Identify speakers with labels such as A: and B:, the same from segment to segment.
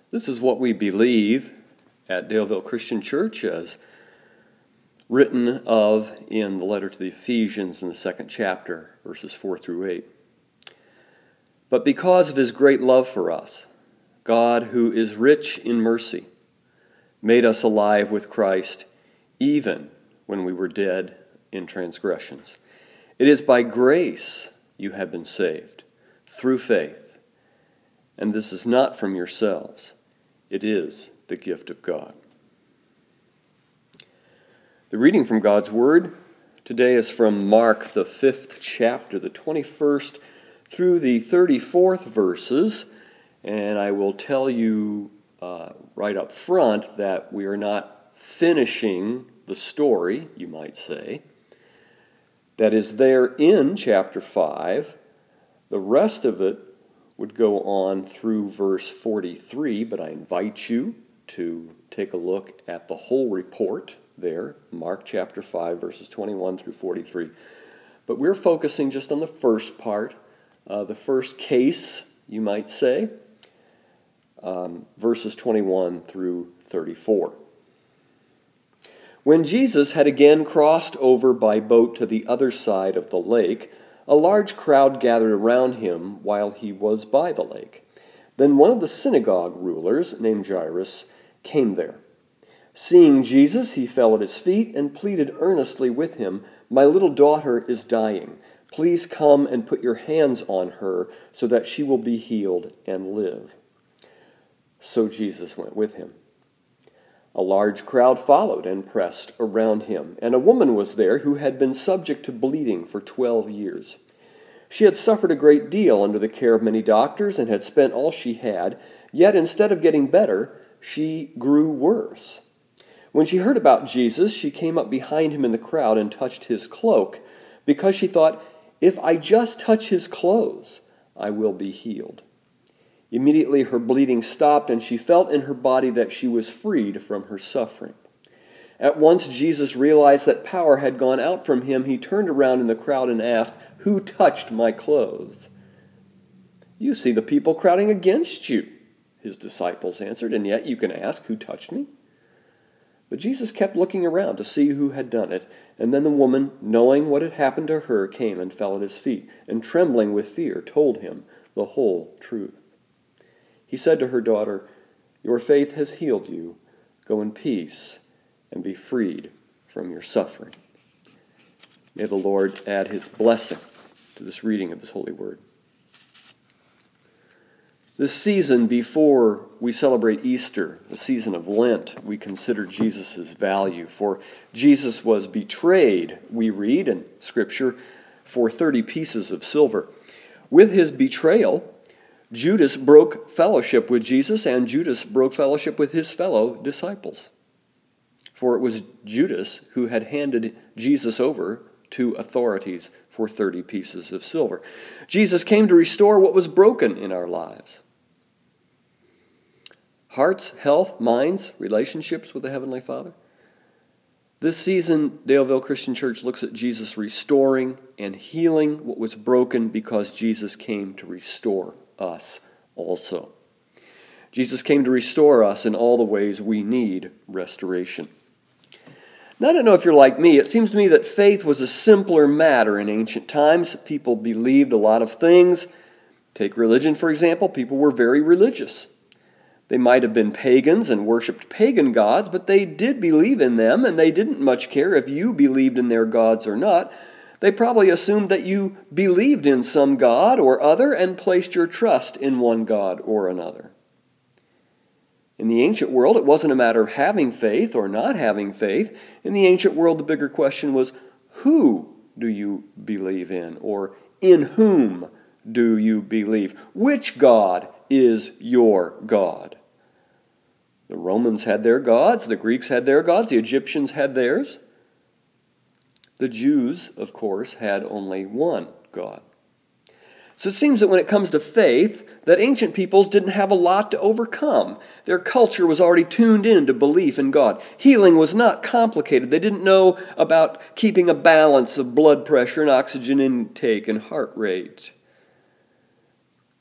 A: This is what we believe at Daleville Christian Church, as written of in the letter to the Ephesians in the 2nd chapter, verses 4 through 8. But because of his great love for us, God, who is rich in mercy, made us alive with Christ even when we were dead in transgressions. It is by grace you have been saved, through faith. And this is not from yourselves. It is the gift of God. The reading from God's Word today is from Mark, the 5th chapter, the 21st through the 34th verses. And I will tell you right up front that we are not finishing the story, you might say, that is there in chapter 5. The rest of it would go on through verse 43, but I invite you to take a look at the whole report there, Mark chapter 5, verses 21 through 43. But we're focusing just on the first part, the first case, you might say, verses 21 through 34. When Jesus had again crossed over by boat to the other side of the lake, a large crowd gathered around him while he was by the lake. Then one of the synagogue rulers, named Jairus, came there. Seeing Jesus, he fell at his feet and pleaded earnestly with him, "My little daughter is dying. Please come and put your hands on her so that she will be healed and live." So Jesus went with him. A large crowd followed and pressed around him, and a woman was there who had been subject to bleeding for 12 years. She had suffered a great deal under the care of many doctors and had spent all she had, yet instead of getting better, she grew worse. When she heard about Jesus, she came up behind him in the crowd and touched his cloak, because she thought, "If I just touch his clothes, I will be healed." Immediately her bleeding stopped, and she felt in her body that she was freed from her suffering. At once Jesus realized that power had gone out from him. He turned around in the crowd and asked, "Who touched my clothes?" "You see the people crowding against you," his disciples answered, "and yet you can ask, 'Who touched me?'" But Jesus kept looking around to see who had done it, and then the woman, knowing what had happened to her, came and fell at his feet, and trembling with fear, told him the whole truth. He said to her, "Daughter, your faith has healed you. Go in peace and be freed from your suffering." May the Lord add his blessing to this reading of his holy word. This season before we celebrate Easter, the season of Lent, we consider Jesus' value. For Jesus was betrayed, we read in Scripture, for 30 pieces of silver. With his betrayal, Judas broke fellowship with Jesus, and Judas broke fellowship with his fellow disciples. For it was Judas who had handed Jesus over to authorities for 30 pieces of silver. Jesus came to restore what was broken in our lives. Hearts, health, minds, relationships with the Heavenly Father. This season, Daleville Christian Church looks at Jesus restoring and healing what was broken, because Jesus came to restore us also. Jesus came to restore us in all the ways we need restoration. Now, I don't know if you're like me. It seems to me that faith was a simpler matter in ancient times. People believed a lot of things. Take religion, for example. People were very religious. They might have been pagans and worshipped pagan gods, but they did believe in them, and they didn't much care if you believed in their gods or not. They probably assumed that you believed in some god or other and placed your trust in one god or another. In the ancient world, it wasn't a matter of having faith or not having faith. In the ancient world, the bigger question was, who do you believe in? Or in whom do you believe? Which God is your God? The Romans had their gods, the Greeks had their gods, the Egyptians had theirs. The Jews, of course, had only one God. So it seems that when it comes to faith, that ancient peoples didn't have a lot to overcome. Their culture was already tuned in to belief in God. Healing was not complicated. They didn't know about keeping a balance of blood pressure and oxygen intake and heart rate.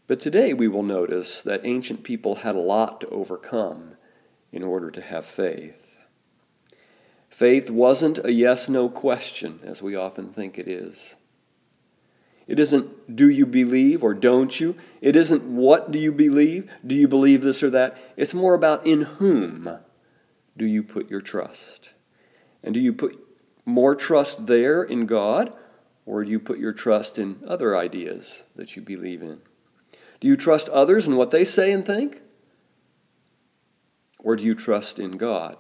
A: But today we will notice that ancient people had a lot to overcome in order to have faith. Faith wasn't a yes-no question, as we often think it is. It isn't, do you believe or don't you? It isn't, what do you believe? Do you believe this or that? It's more about, in whom do you put your trust? And do you put more trust there in God, or do you put your trust in other ideas that you believe in? Do you trust others in what they say and think? Or do you trust in God?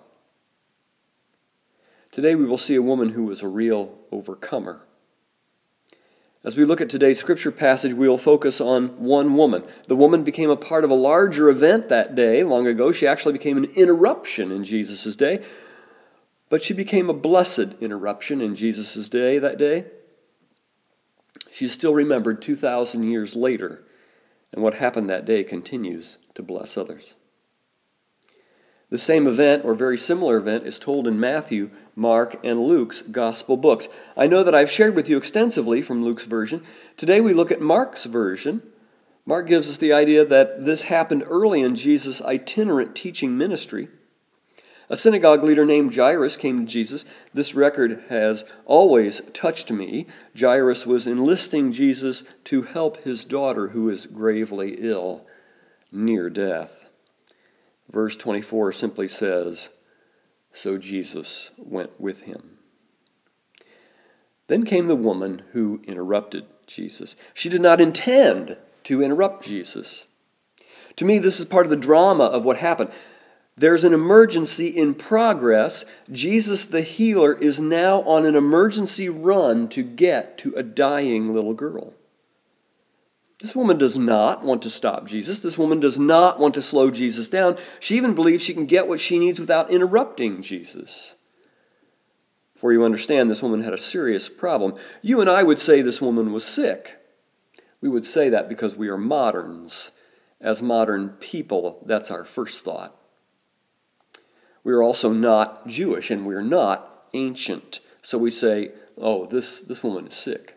A: Today we will see a woman who was a real overcomer. As we look at today's scripture passage, we will focus on one woman. The woman became a part of a larger event that day, long ago. She actually became an interruption in Jesus' day. But she became a blessed interruption in Jesus' day that day. She is still remembered 2,000 years later, and what happened that day continues to bless others. The same event, or very similar event, is told in Matthew, Mark, and Luke's gospel books. I know that I've shared with you extensively from Luke's version. Today we look at Mark's version. Mark gives us the idea that this happened early in Jesus' itinerant teaching ministry. A synagogue leader named Jairus came to Jesus. This record has always touched me. Jairus was enlisting Jesus to help his daughter, who is gravely ill, near death. Verse 24 simply says, "So Jesus went with him." Then came the woman who interrupted Jesus. She did not intend to interrupt Jesus. To me, this is part of the drama of what happened. There's an emergency in progress. Jesus the healer is now on an emergency run to get to a dying little girl. This woman does not want to stop Jesus. This woman does not want to slow Jesus down. She even believes she can get what she needs without interrupting Jesus. For you understand, this woman had a serious problem. You and I would say this woman was sick. We would say that because we are moderns. As modern people, that's our first thought. We are also not Jewish, and we're not ancient. So we say, oh, this woman is sick.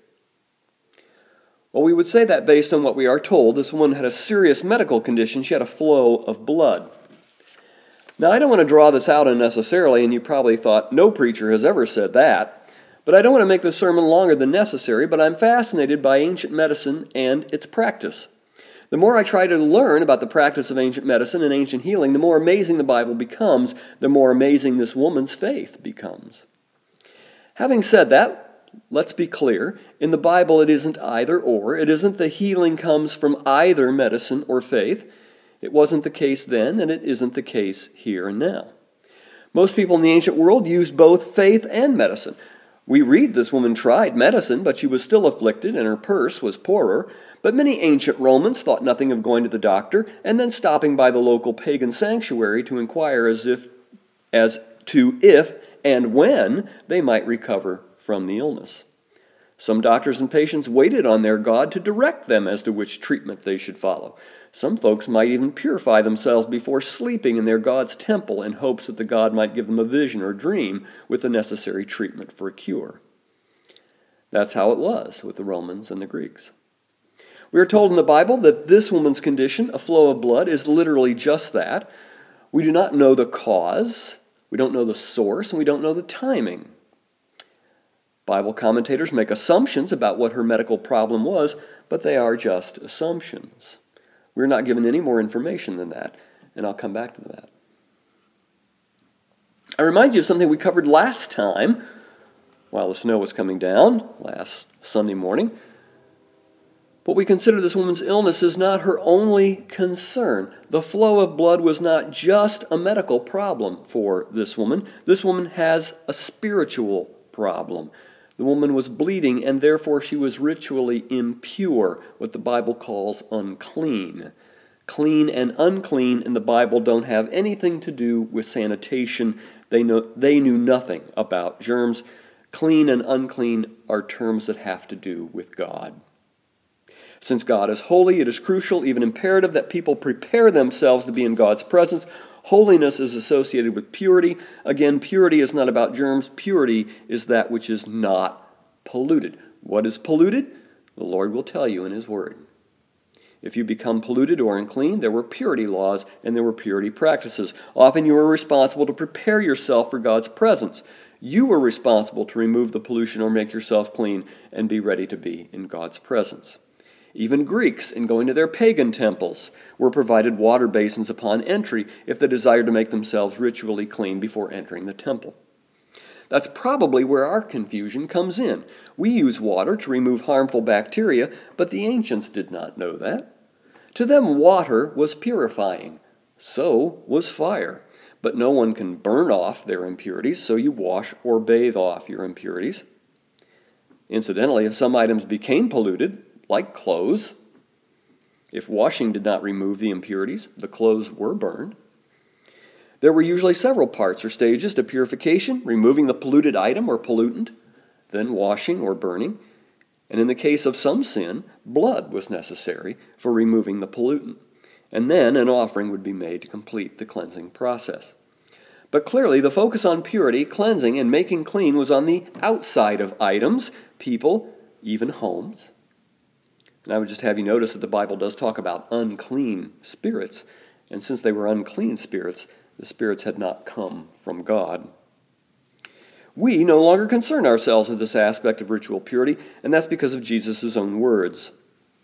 A: Well, we would say that based on what we are told. This woman had a serious medical condition. She had a flow of blood. Now, I don't want to draw this out unnecessarily, and you probably thought, no preacher has ever said that. But I don't want to make this sermon longer than necessary, but I'm fascinated by ancient medicine and its practice. The more I try to learn about the practice of ancient medicine and ancient healing, the more amazing the Bible becomes, the more amazing this woman's faith becomes. Having said that, let's be clear. In the Bible, it isn't either or. It isn't the healing comes from either medicine or faith. It wasn't the case then, and it isn't the case here and now. Most people in the ancient world used both faith and medicine. We read this woman tried medicine, but she was still afflicted, and her purse was poorer. But many ancient Romans thought nothing of going to the doctor and then stopping by the local pagan sanctuary to inquire as to if and when they might recover from the illness. Some doctors and patients waited on their God to direct them as to which treatment they should follow. Some folks might even purify themselves before sleeping in their God's temple in hopes that the God might give them a vision or dream with the necessary treatment for a cure. That's how it was with the Romans and the Greeks. We are told in the Bible that this woman's condition, a flow of blood, is literally just that. We do not know the cause, we don't know the source, and we don't know the timing. Bible commentators make assumptions about what her medical problem was, but they are just assumptions. We're not given any more information than that, and I'll come back to that. I remind you of something we covered last time while the snow was coming down last Sunday morning. But we consider this woman's illness is not her only concern. The flow of blood was not just a medical problem for this woman. This woman has a spiritual problem. The woman was bleeding, and therefore she was ritually impure, what the Bible calls unclean. Clean and unclean in the Bible don't have anything to do with sanitation. They knew nothing about germs. Clean and unclean are terms that have to do with God. Since God is holy, it is crucial, even imperative, that people prepare themselves to be in God's presence. Holiness is associated with purity. Again, purity is not about germs. Purity is that which is not polluted. What is polluted? The Lord will tell you in His Word. If you become polluted or unclean, there were purity laws and there were purity practices. Often you were responsible to prepare yourself for God's presence. You were responsible to remove the pollution or make yourself clean and be ready to be in God's presence. Even Greeks, in going to their pagan temples, were provided water basins upon entry if they desired to make themselves ritually clean before entering the temple. That's probably where our confusion comes in. We use water to remove harmful bacteria, but the ancients did not know that. To them, water was purifying. So was fire. But no one can burn off their impurities, so you wash or bathe off your impurities. Incidentally, if some items became polluted, like clothes, if washing did not remove the impurities, the clothes were burned. There were usually several parts or stages to purification: removing the polluted item or pollutant, then washing or burning, and in the case of some sin, blood was necessary for removing the pollutant, and then an offering would be made to complete the cleansing process. But clearly, the focus on purity, cleansing, and making clean was on the outside of items, people, even homes. And I would just have you notice that the Bible does talk about unclean spirits, and since they were unclean spirits, the spirits had not come from God. We no longer concern ourselves with this aspect of ritual purity, and that's because of Jesus' own words.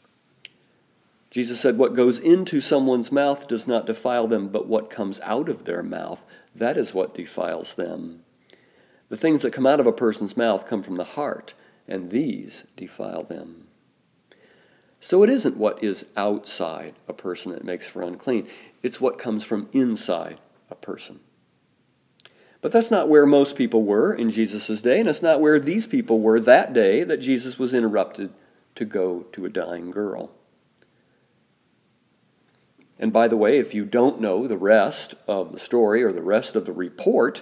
A: Jesus said, "What goes into someone's mouth does not defile them, but what comes out of their mouth, that is what defiles them. The things that come out of a person's mouth come from the heart, and these defile them." So it isn't what is outside a person that makes for unclean. It's what comes from inside a person. But that's not where most people were in Jesus' day, and it's not where these people were that day that Jesus was interrupted to go to a dying girl. And by the way, if you don't know the rest of the story or the rest of the report,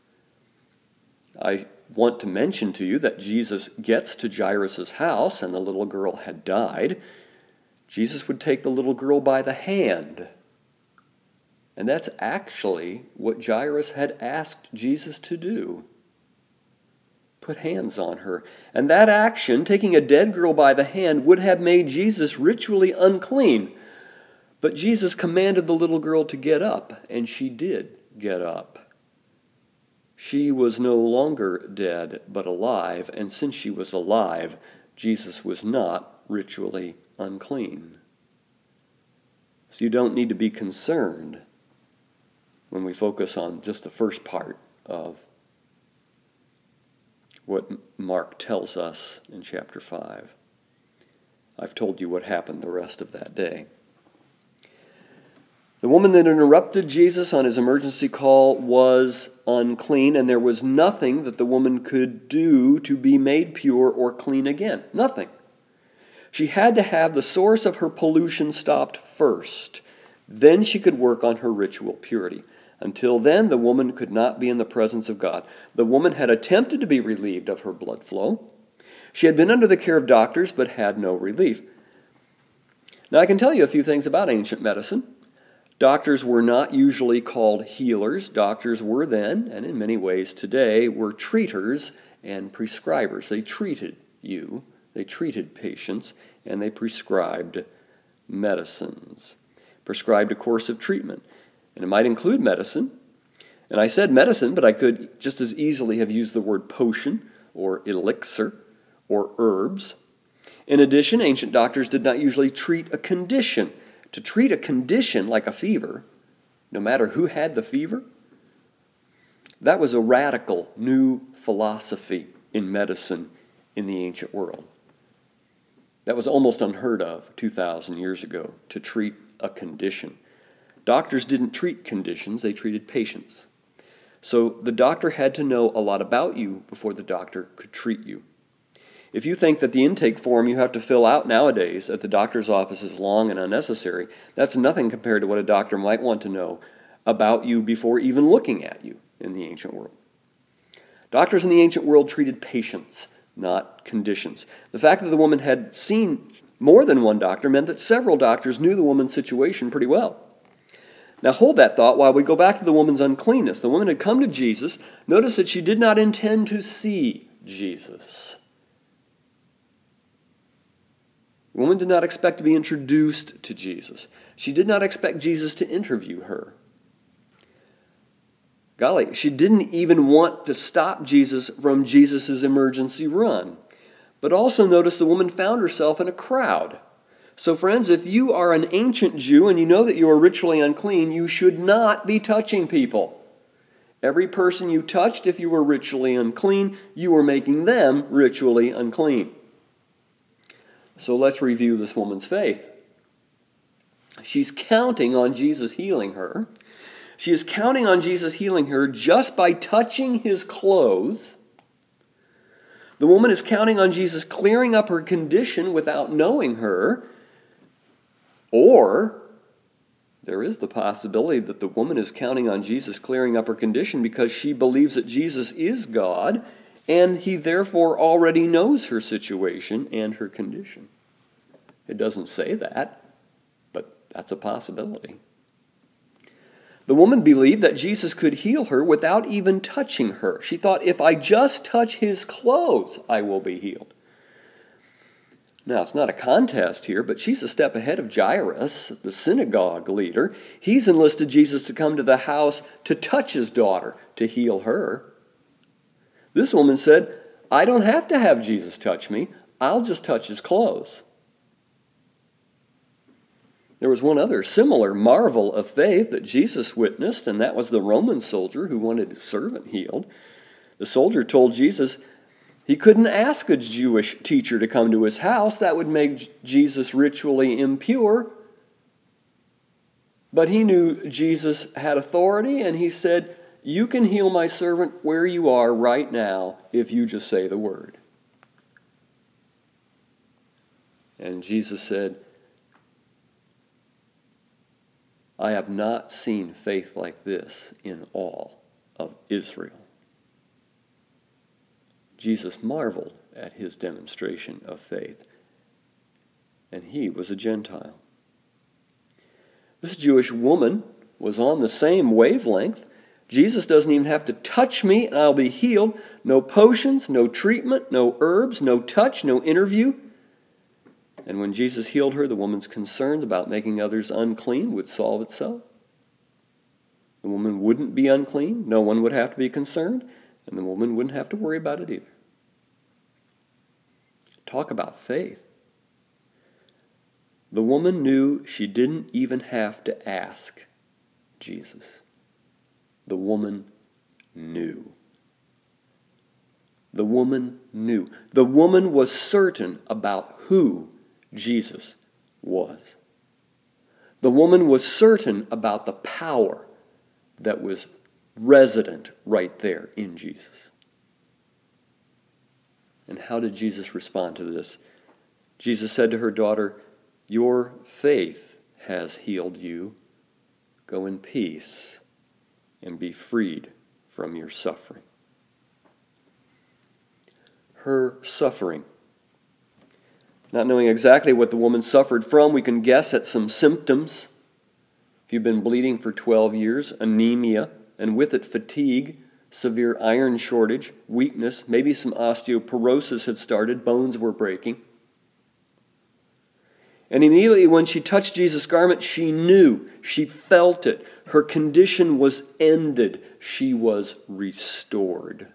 A: I want to mention to you that Jesus gets to Jairus' house and the little girl had died. Jesus would take the little girl by the hand. And that's actually what Jairus had asked Jesus to do. Put hands on her. And that action, taking a dead girl by the hand, would have made Jesus ritually unclean. But Jesus commanded the little girl to get up, and she did get up. She was no longer dead, but alive, and since she was alive, Jesus was not ritually unclean. So you don't need to be concerned when we focus on just the first part of what Mark tells us in chapter 5. I've told you what happened the rest of that day. The woman that interrupted Jesus on his emergency call was unclean, and there was nothing that the woman could do to be made pure or clean again. Nothing. She had to have the source of her pollution stopped first. Then she could work on her ritual purity. Until then, the woman could not be in the presence of God. The woman had attempted to be relieved of her blood flow. She had been under the care of doctors, but had no relief. Now, I can tell you a few things about ancient medicine. Doctors were not usually called healers. Doctors were then, and in many ways today, were treaters and prescribers. They treated you, they treated patients, and they prescribed medicines. Prescribed a course of treatment. And it might include medicine. And I said medicine, but I could just as easily have used the word potion or elixir or herbs. In addition, ancient doctors did not usually treat a condition. To treat a condition like a fever, no matter who had the fever, that was a radical new philosophy in medicine in the ancient world. That was almost unheard of 2,000 years ago, to treat a condition. Doctors didn't treat conditions, they treated patients. So the doctor had to know a lot about you before the doctor could treat you. If you think that the intake form you have to fill out nowadays at the doctor's office is long and unnecessary, that's nothing compared to what a doctor might want to know about you before even looking at you in the ancient world. Doctors in the ancient world treated patients, not conditions. The fact that the woman had seen more than one doctor meant that several doctors knew the woman's situation pretty well. Now hold that thought while we go back to the woman's uncleanness. The woman had come to Jesus. Notice that she did not intend to see Jesus. The woman did not expect to be introduced to Jesus. She did not expect Jesus to interview her. Golly, she didn't even want to stop Jesus from Jesus' emergency run. But also notice the woman found herself in a crowd. So friends, if you are an ancient Jew and you know that you are ritually unclean, you should not be touching people. Every person you touched, if you were ritually unclean, you were making them ritually unclean. So let's review this woman's faith. She's counting on Jesus healing her. She is counting on Jesus healing her just by touching his clothes. The woman is counting on Jesus clearing up her condition without knowing her. Or there is the possibility that the woman is counting on Jesus clearing up her condition because she believes that Jesus is God, and he therefore already knows her situation and her condition. It doesn't say that, but that's a possibility. The woman believed that Jesus could heal her without even touching her. She thought, if I just touch his clothes, I will be healed. Now, it's not a contest here, but she's a step ahead of Jairus, the synagogue leader. He's enlisted Jesus to come to the house to touch his daughter, to heal her. This woman said, I don't have to have Jesus touch me. I'll just touch his clothes. There was one other similar marvel of faith that Jesus witnessed, and that was the Roman soldier who wanted his servant healed. The soldier told Jesus he couldn't ask a Jewish teacher to come to his house. That would make Jesus ritually impure. But he knew Jesus had authority, and he said, you can heal my servant where you are right now if you just say the word. And Jesus said, I have not seen faith like this in all of Israel. Jesus marveled at his demonstration of faith, and he was a Gentile. This Jewish woman was on the same wavelength. Jesus doesn't even have to touch me and I'll be healed. No potions, no treatment, no herbs, no touch, no interview. And when Jesus healed her, the woman's concerns about making others unclean would solve itself. The woman wouldn't be unclean. No one would have to be concerned. And the woman wouldn't have to worry about it either. Talk about faith. The woman knew she didn't even have to ask Jesus. The woman knew. The woman knew. The woman was certain about who Jesus was. The woman was certain about the power that was resident right there in Jesus. And how did Jesus respond to this? Jesus said to her daughter, your faith has healed you. Go in peace and be freed from your suffering. Her suffering. Not knowing exactly what the woman suffered from, we can guess at some symptoms. If you've been bleeding for 12 years, anemia, and with it fatigue, severe iron shortage, weakness, maybe some osteoporosis had started, bones were breaking. And immediately when she touched Jesus' garment, she knew, she felt it. Her condition was ended. She was restored.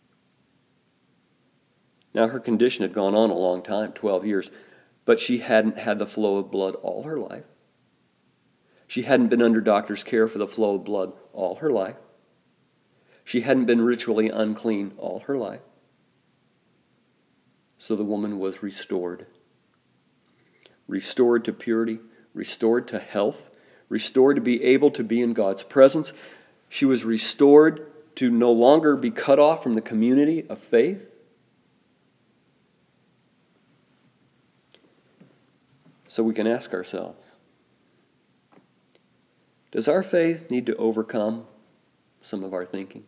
A: Now her condition had gone on a long time, 12 years, but she hadn't had the flow of blood all her life. She hadn't been under doctor's care for the flow of blood all her life. She hadn't been ritually unclean all her life. So the woman was restored. Restored to purity, restored to health, restored to be able to be in God's presence. She was restored to no longer be cut off from the community of faith. So we can ask ourselves, does our faith need to overcome some of our thinking?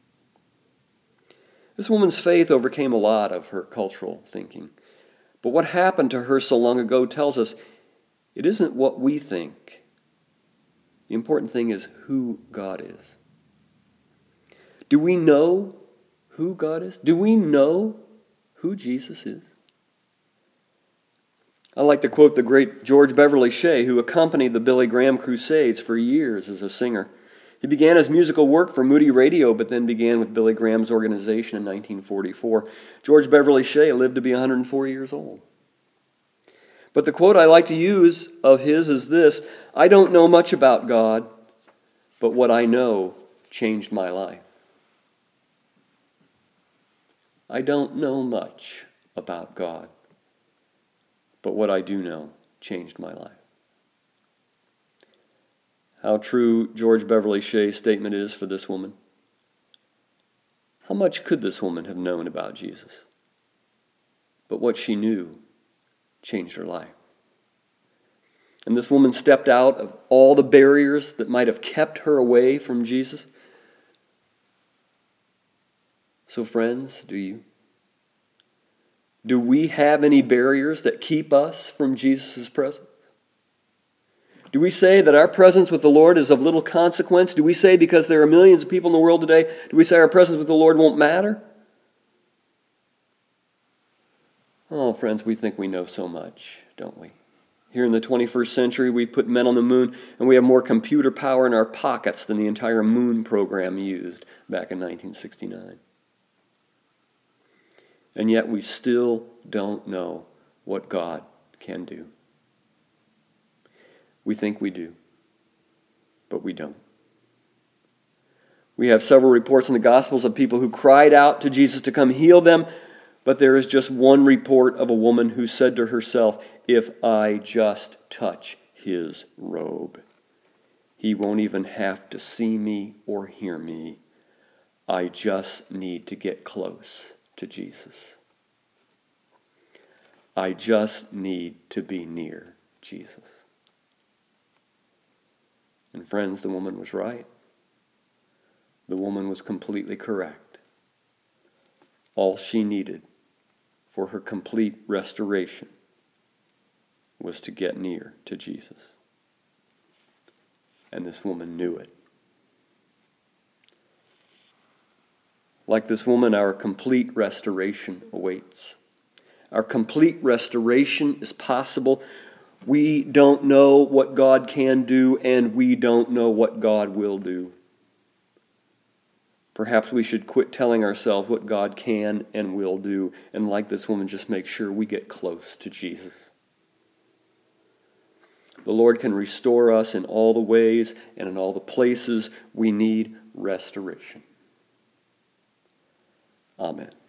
A: This woman's faith overcame a lot of her cultural thinking. But what happened to her so long ago tells us it isn't what we think. The important thing is who God is. Do we know who God is? Do we know who Jesus is? I like to quote the great George Beverly Shea, who accompanied the Billy Graham Crusades for years as a singer. He began his musical work for Moody Radio, but then began with Billy Graham's organization in 1944. George Beverly Shea lived to be 104 years old. But the quote I like to use of his is this: "I don't know much about God, but what I know changed my life." I don't know much about God, but what I do know changed my life. How true George Beverly Shea's statement is for this woman. How much could this woman have known about Jesus? But what she knew changed her life. And this woman stepped out of all the barriers that might have kept her away from Jesus. So friends, do you? Do we have any barriers that keep us from Jesus' presence? Do we say that our presence with the Lord is of little consequence? Do we say because there are millions of people in the world today, do we say our presence with the Lord won't matter? Oh, friends, we think we know so much, don't we? Here in the 21st century, we've put men on the moon, and we have more computer power in our pockets than the entire moon program used back in 1969. And yet we still don't know what God can do. We think we do, but we don't. We have several reports in the Gospels of people who cried out to Jesus to come heal them, but there is just one report of a woman who said to herself, "If I just touch his robe, he won't even have to see me or hear me. I just need to get close to Jesus. I just need to be near Jesus." And friends, the woman was right. The woman was completely correct. All she needed for her complete restoration was to get near to Jesus. And this woman knew it. Like this woman, our complete restoration awaits. Our complete restoration is possible. We don't know what God can do, and we don't know what God will do. Perhaps we should quit telling ourselves what God can and will do, and like this woman, just make sure we get close to Jesus. The Lord can restore us in all the ways and in all the places we need restoration. Amen.